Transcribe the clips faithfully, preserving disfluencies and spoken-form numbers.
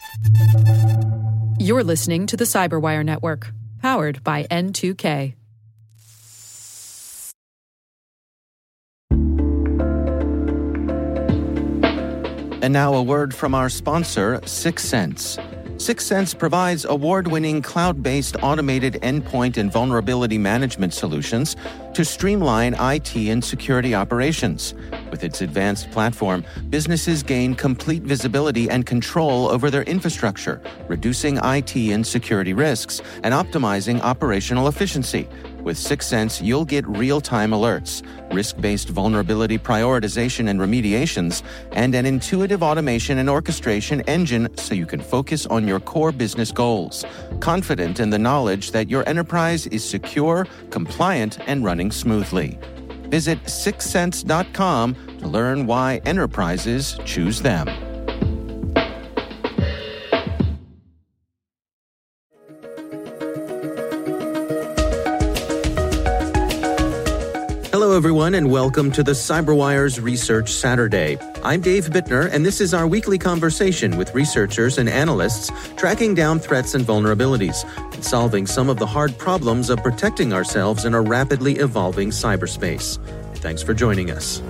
You're listening to the Cyberwire Network, powered by N two K. And now a word from our sponsor, Syxsense. Syxsense provides award-winning cloud-based automated endpoint and vulnerability management solutions to streamline I T and security operations. With its advanced platform, businesses gain complete visibility and control over their infrastructure, reducing I T and security risks and optimizing operational efficiency. With Syxsense, you'll get real-time alerts, risk-based vulnerability prioritization and remediations, and an intuitive automation and orchestration engine so you can focus on your core business goals, confident in the knowledge that your enterprise is secure, compliant, and running smoothly. Visit Syxsense dot com to learn why enterprises choose them. Hello, everyone, and welcome to the Cyberwire's Research Saturday. I'm Dave Bittner, and this is our weekly conversation with researchers and analysts tracking down threats and vulnerabilities and solving some of the hard problems of protecting ourselves in a rapidly evolving cyberspace. Thanks for joining us.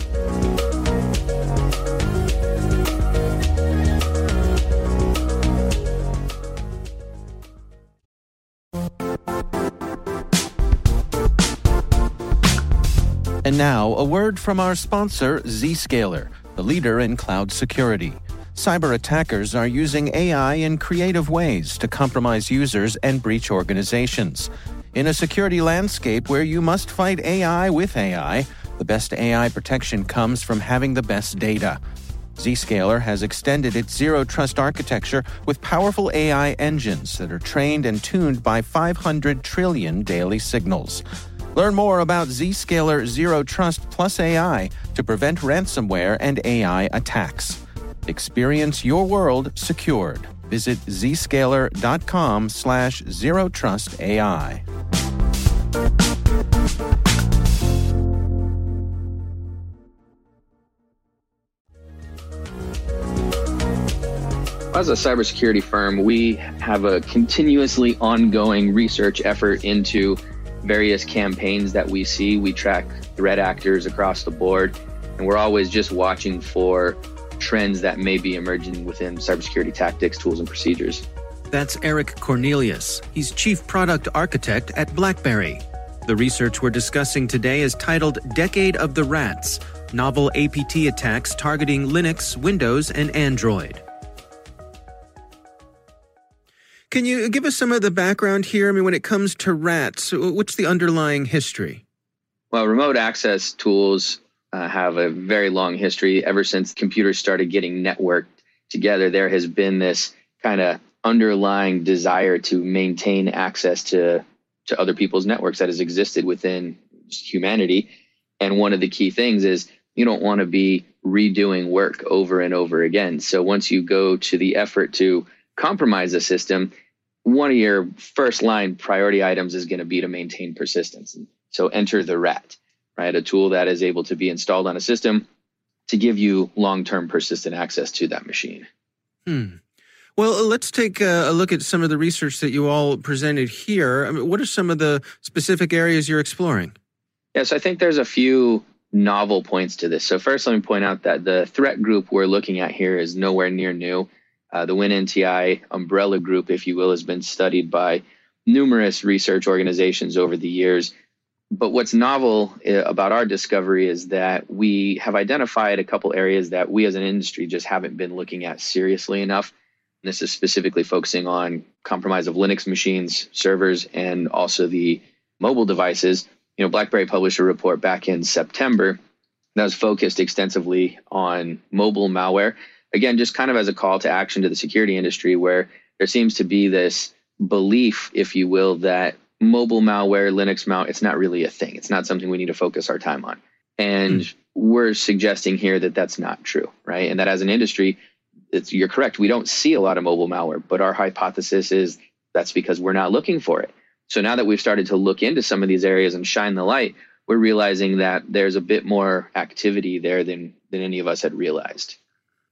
And now, a word from our sponsor, Zscaler, the leader in cloud security. Cyber attackers are using A I in creative ways to compromise users and breach organizations. In a security landscape where you must fight A I with A I, the best A I protection comes from having the best data. Zscaler has extended its zero-trust architecture with powerful A I engines that are trained and tuned by five hundred trillion daily signals. Learn more about Zscaler Zero Trust Plus A I to prevent ransomware and A I attacks. Experience your world secured. Visit zscaler.com slash zero trust AI. As a cybersecurity firm, we have a continuously ongoing research effort into various campaigns that we see. We track threat actors across the board, and we're always just watching for trends that may be emerging within cybersecurity tactics, tools, and procedures. That's Eric Cornelius. He's Chief Product Architect at BlackBerry. The research we're discussing today is titled Decade of the Rats, Novel A P T Attacks Targeting Linux, Windows, and Android. Can you give us some of the background here? I mean, when it comes to rats, what's the underlying history? Well, remote access tools uh, have a very long history. Ever since computers started getting networked together, there has been this kind of underlying desire to maintain access to, to other people's networks that has existed within humanity. And one of the key things is you don't want to be redoing work over and over again. So once you go to the effort to compromise the system, one of your first line priority items is going to be to maintain persistence. So enter the rat, right? A tool that is able to be installed on a system to give you long-term persistent access to that machine. Hmm. Well, let's take a look at some of the research that you all presented here. I mean, what are some of the specific areas you're exploring? Yes, I think there's a few novel points to this. So first, let me point out that the threat group we're looking at here is nowhere near new. Uh, the WinNTI umbrella group, if you will, has been studied by numerous research organizations over the years. But what's novel uh, about our discovery is that we have identified a couple areas that we as an industry just haven't been looking at seriously enough. And this is specifically focusing on compromise of Linux machines, servers, and also the mobile devices. You know, BlackBerry published a report back in September that was focused extensively on mobile malware. Again, just kind of as a call to action to the security industry, where there seems to be this belief, if you will, that mobile malware, Linux malware, it's not really a thing. It's not something we need to focus our time on. And mm. we're suggesting here that that's not true, right? And that as an industry, it's, you're correct. We don't see a lot of mobile malware, but our hypothesis is that's because we're not looking for it. So now that we've started to look into some of these areas and shine the light, we're realizing that there's a bit more activity there than, than any of us had realized.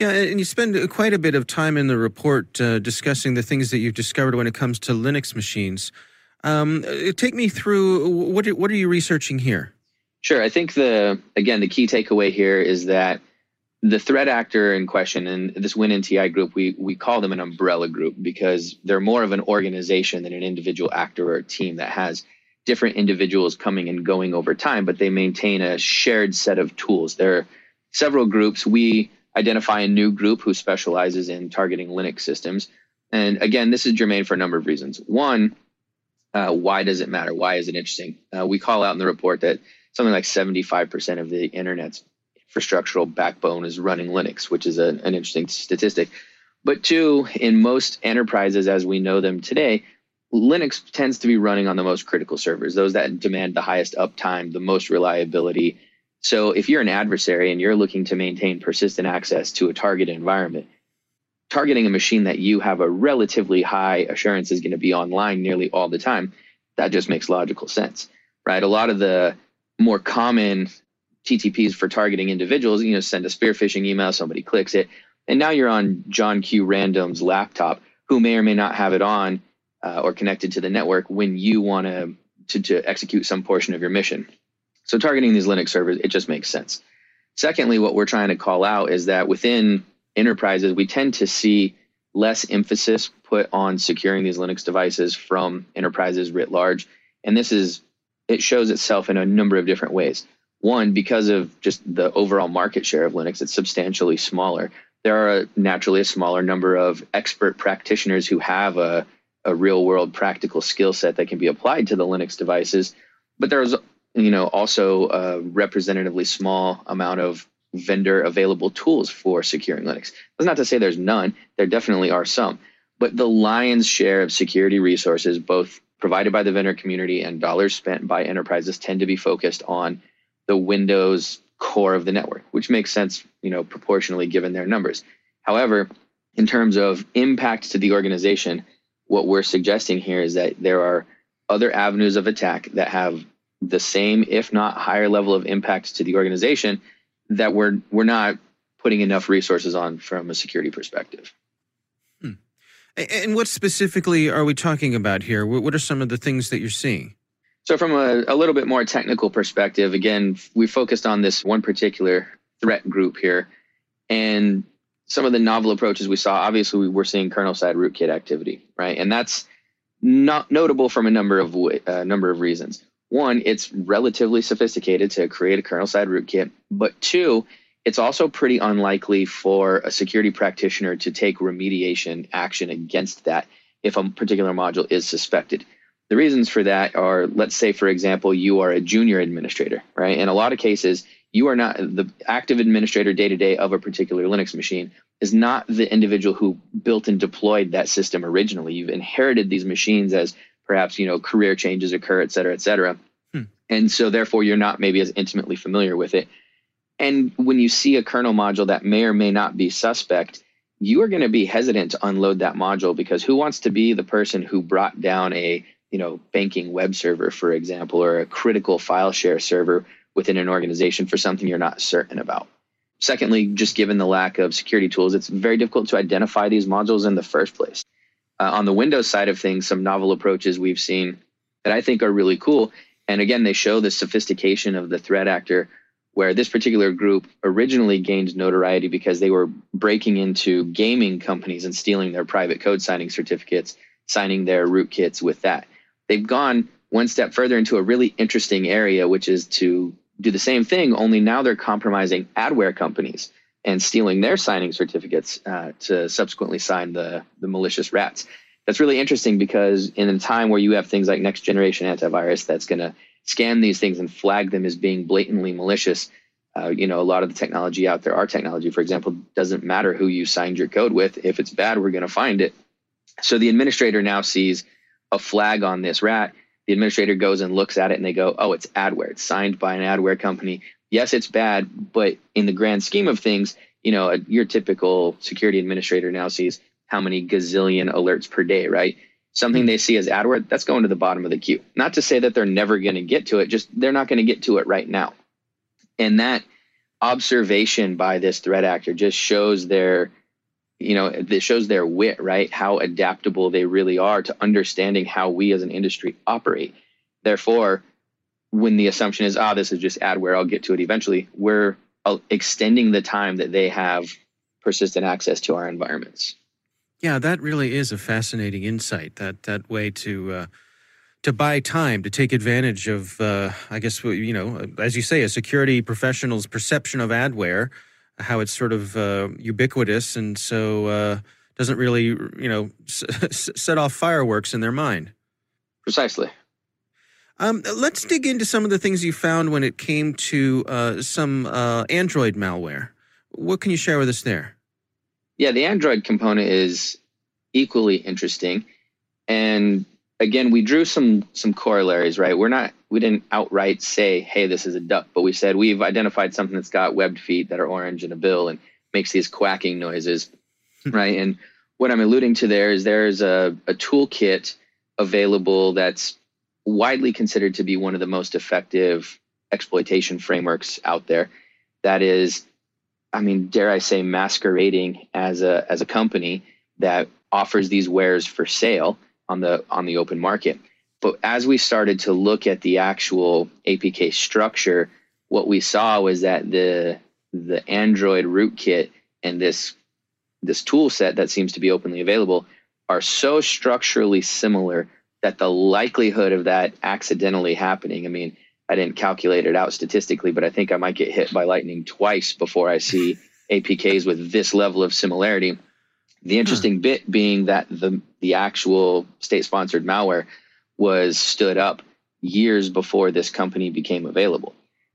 Yeah, and you spend quite a bit of time in the report uh, discussing the things that you've discovered when it comes to Linux machines. Um, take me through, what are, what are you researching here? Sure. I think the, again, the key takeaway here is that the threat actor in question, and this WinNTI group, we we call them an umbrella group because they're more of an organization than an individual actor or a team that has different individuals coming and going over time, but they maintain a shared set of tools. There are several groups. We identify a new group who specializes in targeting Linux systems. And again, this is germane for a number of reasons. One, uh, why does it matter? Why is it interesting? Uh, we call out in the report that something like seventy-five percent of the internet's infrastructural backbone is running Linux, which is a, an interesting statistic. But two, in most enterprises as we know them today, Linux tends to be running on the most critical servers, those that demand the highest uptime, the most reliability. So if you're an adversary and you're looking to maintain persistent access to a targeted environment, targeting a machine that you have a relatively high assurance is going to be online nearly all the time, that just makes logical sense, right? A lot of the more common T T Ps for targeting individuals, you know, send a spear phishing email, somebody clicks it, and now you're on John Q. Random's laptop, who may or may not have it on uh, or connected to the network when you want to to execute some portion of your mission. So targeting these Linux servers, it just makes sense. Secondly, what we're trying to call out is that within enterprises, we tend to see less emphasis put on securing these Linux devices from enterprises writ large. And this is, it shows itself in a number of different ways. One, because of just the overall market share of Linux, it's substantially smaller. There are naturally a smaller number of expert practitioners who have a, a real world practical skill set that can be applied to the Linux devices. But there's, you know, also a representatively small amount of vendor available tools for securing Linux. That's not to say there's none. There definitely are some. But the lion's share of security resources, both provided by the vendor community and dollars spent by enterprises, tend to be focused on the Windows core of the network, which makes sense, you know, proportionally given their numbers. However, in terms of impact to the organization, what we're suggesting here is that there are other avenues of attack that have the same, if not higher level of impact to the organization that we're we're not putting enough resources on from a security perspective. Hmm. And what specifically are we talking about here? What are some of the things that you're seeing? So from a, a little bit more technical perspective, again, we focused on this one particular threat group here. And some of the novel approaches we saw, obviously, we're seeing kernel-side rootkit activity, right? And that's not notable from a number of uh, number of reasons. One, it's relatively sophisticated to create a kernel-side rootkit. But two, it's also pretty unlikely for a security practitioner to take remediation action against that if a particular module is suspected. The reasons for that are, let's say, for example, you are a junior administrator, right? In a lot of cases, you are not the active administrator day-to-day of a particular Linux machine is not the individual who built and deployed that system originally. You've inherited these machines as perhaps, you know, career changes occur, et cetera, et cetera. Hmm. And so therefore, you're not maybe as intimately familiar with it. And when you see a kernel module that may or may not be suspect, you are going to be hesitant to unload that module because who wants to be the person who brought down a you know, banking web server, for example, or a critical file share server within an organization for something you're not certain about. Secondly, just given the lack of security tools, it's very difficult to identify these modules in the first place. Uh, on the Windows side of things, some novel approaches we've seen that I think are really cool. And again, they show the sophistication of the threat actor, where this particular group originally gained notoriety because they were breaking into gaming companies and stealing their private code signing certificates, signing their rootkits with that. They've gone one step further into a really interesting area, which is to do the same thing, only now they're compromising adware companies and stealing their signing certificates uh, to subsequently sign the, the malicious rats. That's really interesting because in a time where you have things like next generation antivirus that's going to scan these things and flag them as being blatantly malicious, uh, you know, a lot of the technology out there, our technology, for example, doesn't matter who you signed your code with. If it's bad, we're going to find it. So the administrator now sees a flag on this rat. The administrator goes and looks at it and they go, oh, it's adware. It's signed by an adware company. Yes, it's bad, but in the grand scheme of things, you know, a, your typical security administrator now sees how many gazillion alerts per day, right? Something they see as adware, that's going to the bottom of the queue. Not to say that they're never going to get to it, just they're not going to get to it right now. And that observation by this threat actor just shows their, you know, it shows their wit, right? How adaptable they really are to understanding how we as an industry operate. Therefore, when the assumption is, ah, this is just adware, I'll get to it eventually, we're uh, extending the time that they have persistent access to our environments. Yeah, that really is a fascinating insight, that that way to uh, to buy time, to take advantage of, uh, I guess, you know, as you say, a security professional's perception of adware, how it's sort of uh, ubiquitous, and so uh, doesn't really, you know, s- set off fireworks in their mind. Precisely. Um, let's dig into some of the things you found when it came to uh, some uh, Android malware. What can you share with us there? Yeah, the Android component is equally interesting. And again, we drew some some corollaries, right? We're not, we didn't outright say, hey, this is a duck, but we said we've identified something that's got webbed feet that are orange and a bill and makes these quacking noises, right? And what I'm alluding to there is there's a, a toolkit available that's widely considered to be one of the most effective exploitation frameworks out there. That is, I mean, dare I say, masquerading as a as a company that offers these wares for sale on the on the open market. But as we started to look at the actual A P K structure, what we saw was that the the Android rootkit and this this tool set that seems to be openly available are so structurally similar that the likelihood of that accidentally happening, I mean, I didn't calculate it out statistically, but I think I might get hit by lightning twice before I see A P Ks with this level of similarity. The interesting huh. bit being that the the actual state-sponsored malware was stood up years before this company became available.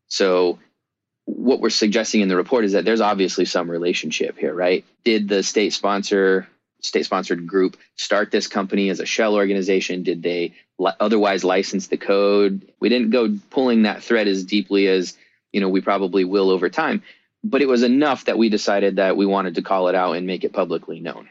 So what we're suggesting in the report is that there's obviously some relationship here, right? Did the state sponsor state-sponsored group start this company as a shell organization? Did they li- otherwise license the code? We didn't go pulling that thread as deeply as, you know, we probably will over time, but it was enough that we decided that we wanted to call it out and make it publicly known.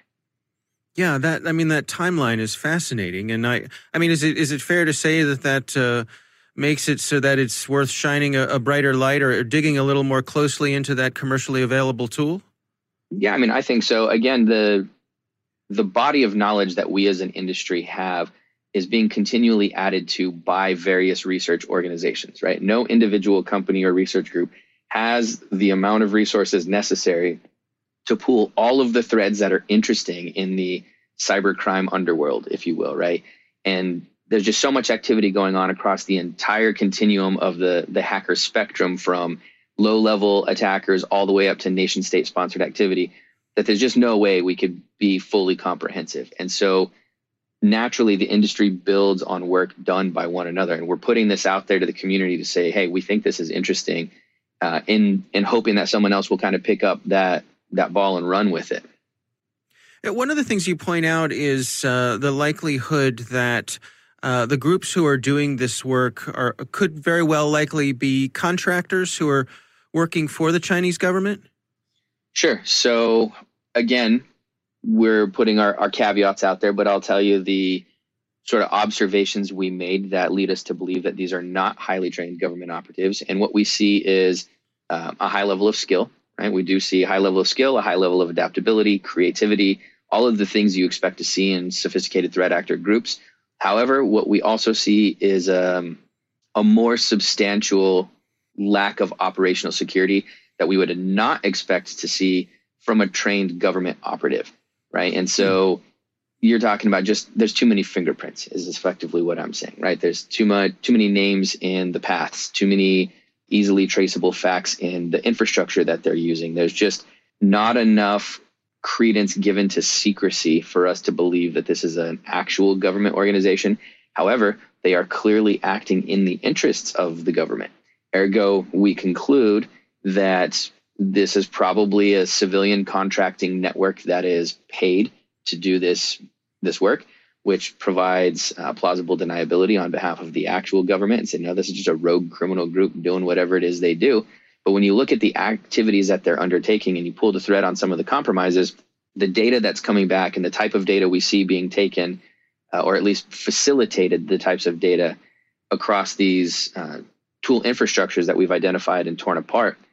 Yeah, that I mean that timeline is fascinating, and I I mean is it is it fair to say that that uh, makes it so that it's worth shining a, a brighter light or, or digging a little more closely into that commercially available tool? Yeah, I mean I think so. Again, the the body of knowledge that we as an industry have is being continually added to by various research organizations, right? No individual company or research group has the amount of resources necessary to pull all of the threads that are interesting in the cybercrime underworld, if you will, right? And there's just so much activity going on across the entire continuum of the, the hacker spectrum, from low-level attackers all the way up to nation-state sponsored activity, that there's just no way we could be fully comprehensive. And so naturally, the industry builds on work done by one another. And we're putting this out there to the community to say, hey, we think this is interesting, uh, in, in hoping that someone else will kind of pick up that, that ball and run with it. One of the things you point out is uh, the likelihood that uh, the groups who are doing this work are could very well likely be contractors who are working for the Chinese government? Sure. So again, we're putting our, our caveats out there, but I'll tell you the sort of observations we made that lead us to believe that these are not highly trained government operatives. And what we see is uh, a high level of skill, right? We do see a high level of skill, a high level of adaptability, creativity, all of the things you expect to see in sophisticated threat actor groups. However, what we also see is um, a more substantial lack of operational security that we would not expect to see from a trained government operative, right? And so you're talking about just, there's too many fingerprints is effectively what I'm saying, right? There's too much, too many names in the paths, too many easily traceable facts in the infrastructure that they're using. There's just not enough credence given to secrecy for us to believe that this is an actual government organization. However, they are clearly acting in the interests of the government. Ergo, we conclude that this is probably a civilian contracting network that is paid to do this, this work, which provides uh, plausible deniability on behalf of the actual government and say, no, this is just a rogue criminal group doing whatever it is they do. But when you look at the activities that they're undertaking and you pull the thread on some of the compromises, the data that's coming back and the type of data we see being taken, uh, or at least facilitated the types of data across these uh, tool infrastructures that we've identified and torn apart,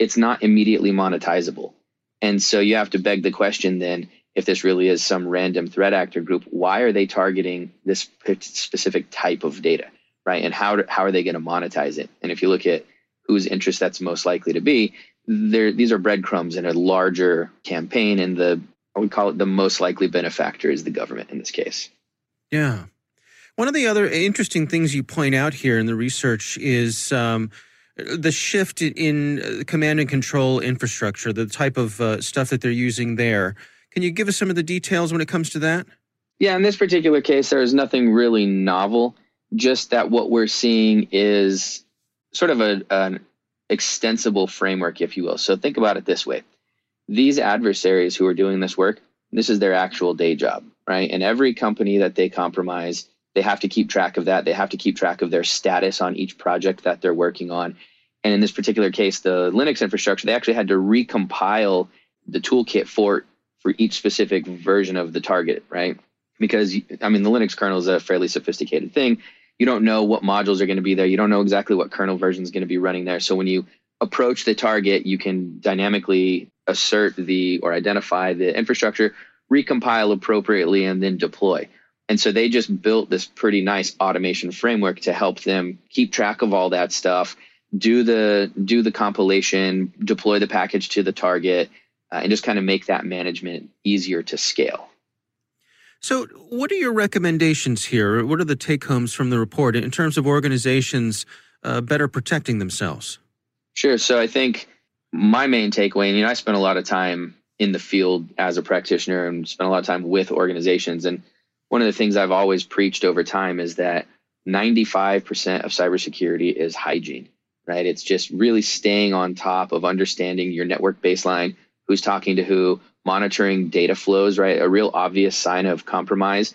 it's not immediately monetizable. And so you have to beg the question then, if this really is some random threat actor group, why are they targeting this specific type of data, right? And how, how are they going to monetize it? And if you look at whose interest that's most likely to be, there, these are breadcrumbs in a larger campaign, and the, I would call it the most likely benefactor is the government in this case. Yeah. One of the other interesting things you point out here in the research is um, the shift in command and control infrastructure, the type of uh, stuff that they're using there. Can you give us some of the details when it comes to that? Yeah, in this particular case, there is nothing really novel, just that what we're seeing is sort of a, an extensible framework, if you will. So think about it this way. These adversaries who are doing this work, this is their actual day job, right? And every company that they compromise, they have to keep track of that. They have to keep track of their status on each project that they're working on. And in this particular case, the Linux infrastructure, they actually had to recompile the toolkit for, for each specific version of the target, right? Because, I mean, the Linux kernel is a fairly sophisticated thing. You don't know what modules are going to be there. You don't know exactly what kernel version is going to be running there. So when you approach the target, you can dynamically assert the or identify the infrastructure, recompile appropriately, and then deploy. And so they just built this pretty nice automation framework to help them keep track of all that stuff, do the do the compilation, deploy the package to the target, uh, and just kind of make that management easier to scale. So what are your recommendations here? What are the take-homes from the report in terms of organizations uh, better protecting themselves? Sure. So I think my main takeaway, and you know, I spent a lot of time in the field as a practitioner and spent a lot of time with organizations. And one of the things I've always preached over time is that ninety-five percent of cybersecurity is hygiene, right? It's just really staying on top of understanding your network baseline, who's talking to who, monitoring data flows, right? A real obvious sign of compromise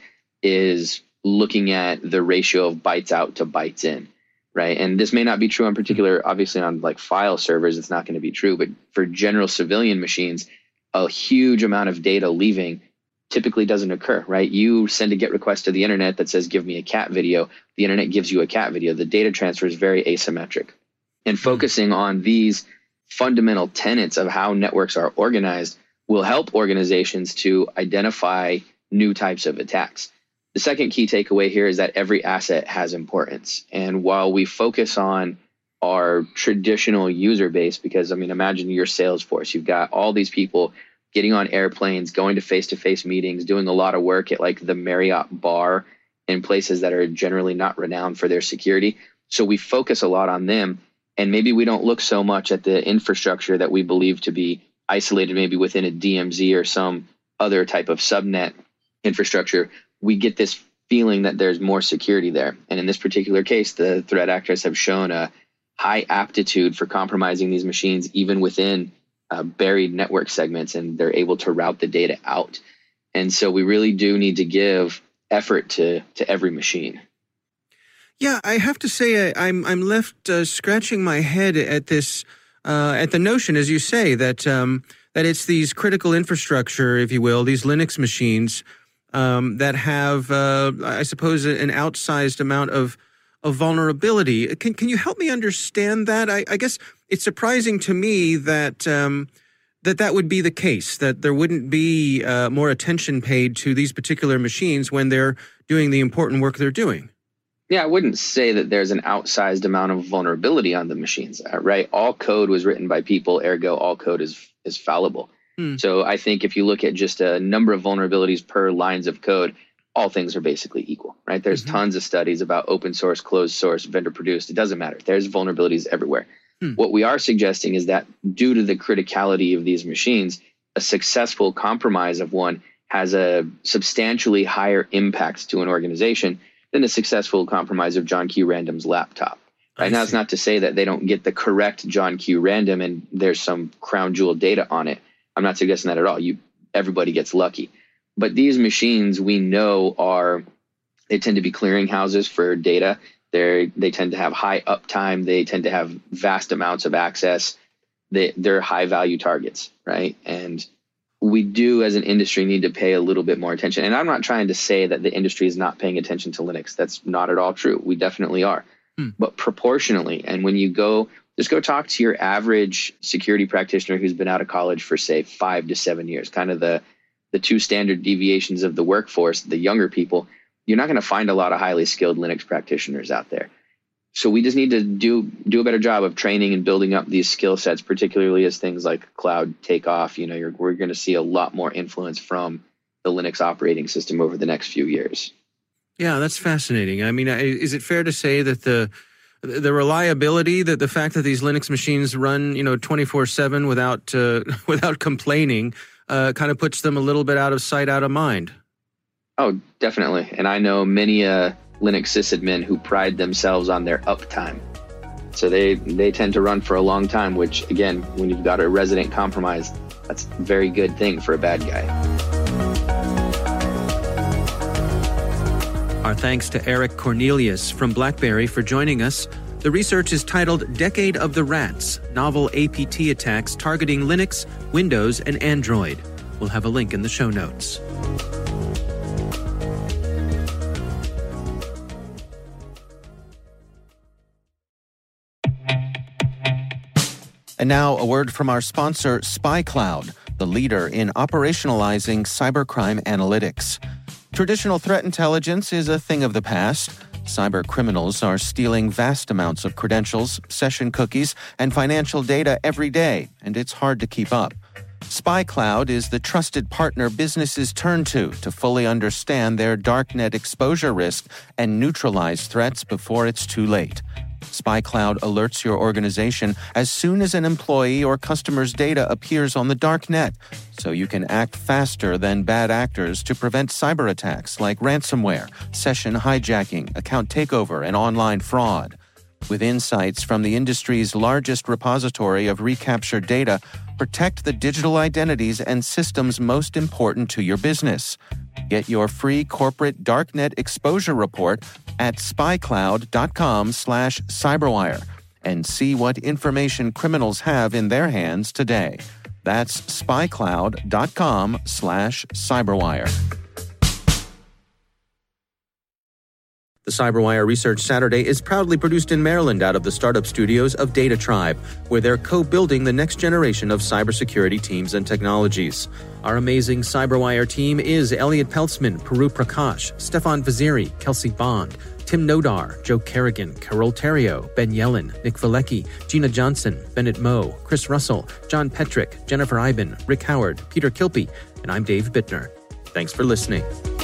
is looking at the ratio of bytes out to bytes in, right? And this may not be true in particular, obviously on like file servers, it's not going to be true, but for general civilian machines, a huge amount of data leaving typically doesn't occur, right? You send a GET request to the internet that says, give me a cat video. The internet gives you a cat video. The data transfer is very asymmetric. And focusing on these fundamental tenets of how networks are organized will help organizations to identify new types of attacks. The second key takeaway here is that every asset has importance. And while we focus on our traditional user base, because I mean, imagine your Salesforce, you've got all these people getting on airplanes, going to face-to-face meetings, doing a lot of work at like the Marriott bar in places that are generally not renowned for their security. So we focus a lot on them. And maybe we don't look so much at the infrastructure that we believe to be isolated maybe within a D M Z or some other type of subnet infrastructure. We get this feeling that there's more security there. And in this particular case, the threat actors have shown a high aptitude for compromising these machines, even within uh, buried network segments, and they're able to route the data out. And so we really do need to give effort to, to every machine. Yeah, I have to say I, I'm I'm left uh, scratching my head at this uh, at the notion, as you say, that um, that it's these critical infrastructure, if you will, these Linux machines um, that have, uh, I suppose, an outsized amount of of vulnerability. Can can you help me understand that? I, I guess it's surprising to me that um, that that would be the case, that there wouldn't be uh, more attention paid to these particular machines when they're doing the important work they're doing. Yeah, I wouldn't say that there's an outsized amount of vulnerability on the machines, right? All code was written by people, ergo all code is is fallible. Hmm. So I think if you look at just a number of vulnerabilities per lines of code, all things are basically equal, right? There's mm-hmm. tons of studies about open source, closed source, vendor produced. It doesn't matter. There's vulnerabilities everywhere. Hmm. What we are suggesting is that due to the criticality of these machines, a successful compromise of one has a substantially higher impact to an organization than a successful compromise of John Q. Random's laptop. Right now, it's not to say that they don't get the correct John Q. Random and there's some crown jewel data on it. I'm not suggesting that at all. You, everybody gets lucky. But these machines we know are, they tend to be clearinghouses for data. They're, they tend to have high uptime. They tend to have vast amounts of access. They, they're high value targets, right? And we do as an industry need to pay a little bit more attention. And I'm not trying to say that the industry is not paying attention to Linux. That's not at all true. We definitely are. Hmm. But proportionally, and when you go just go talk to your average security practitioner who's been out of college for, say, five to seven years, kind of the, the two standard deviations of the workforce, the younger people. You're not going to find a lot of highly skilled Linux practitioners out there. So we just need to do do a better job of training and building up these skill sets, particularly as things like cloud take off. You know, you're, we're going to see a lot more influence from the Linux operating system over the next few years. Yeah, that's fascinating. I mean, is it fair to say that the the reliability, that the fact that these Linux machines run, you know, twenty-four seven without uh, without complaining, uh, kind of puts them a little bit out of sight, out of mind? Oh, definitely. And I know many uh, Linux sysadmin who pride themselves on their uptime. So they, they tend to run for a long time, which, again, when you've got a resident compromise, that's a very good thing for a bad guy. Our thanks to Eric Cornelius from BlackBerry for joining us. The research is titled Decade of the Rats, Novel A P T Attacks Targeting Linux, Windows, and Android. We'll have a link in the show notes. And now a word from our sponsor, SpyCloud, the leader in operationalizing cybercrime analytics. Traditional threat intelligence is a thing of the past. Cyber criminals are stealing vast amounts of credentials, session cookies, and financial data every day, and it's hard to keep up. SpyCloud is the trusted partner businesses turn to to fully understand their darknet exposure risk and neutralize threats before it's too late. SpyCloud alerts your organization as soon as an employee or customer's data appears on the dark net, so you can act faster than bad actors to prevent cyber attacks like ransomware, session hijacking, account takeover, and online fraud. With insights from the industry's largest repository of recaptured data, protect the digital identities and systems most important to your business. Get your free corporate darknet exposure report at spycloud.com slash cyberwire and see what information criminals have in their hands today. That's spycloud.com slash cyberwire. The CyberWire Research Saturday is proudly produced in Maryland out of the startup studios of Data Tribe, where they're co-building the next generation of cybersecurity teams and technologies. Our amazing CyberWire team is Elliot Peltzman, Puru Prakash, Stefan Vaziri, Kelsey Bond, Tim Nodar, Joe Kerrigan, Carol Terrio, Ben Yellen, Nick Valecki, Gina Johnson, Bennett Moe, Chris Russell, John Petrick, Jennifer Iben, Rick Howard, Peter Kilpie, and I'm Dave Bittner. Thanks for listening.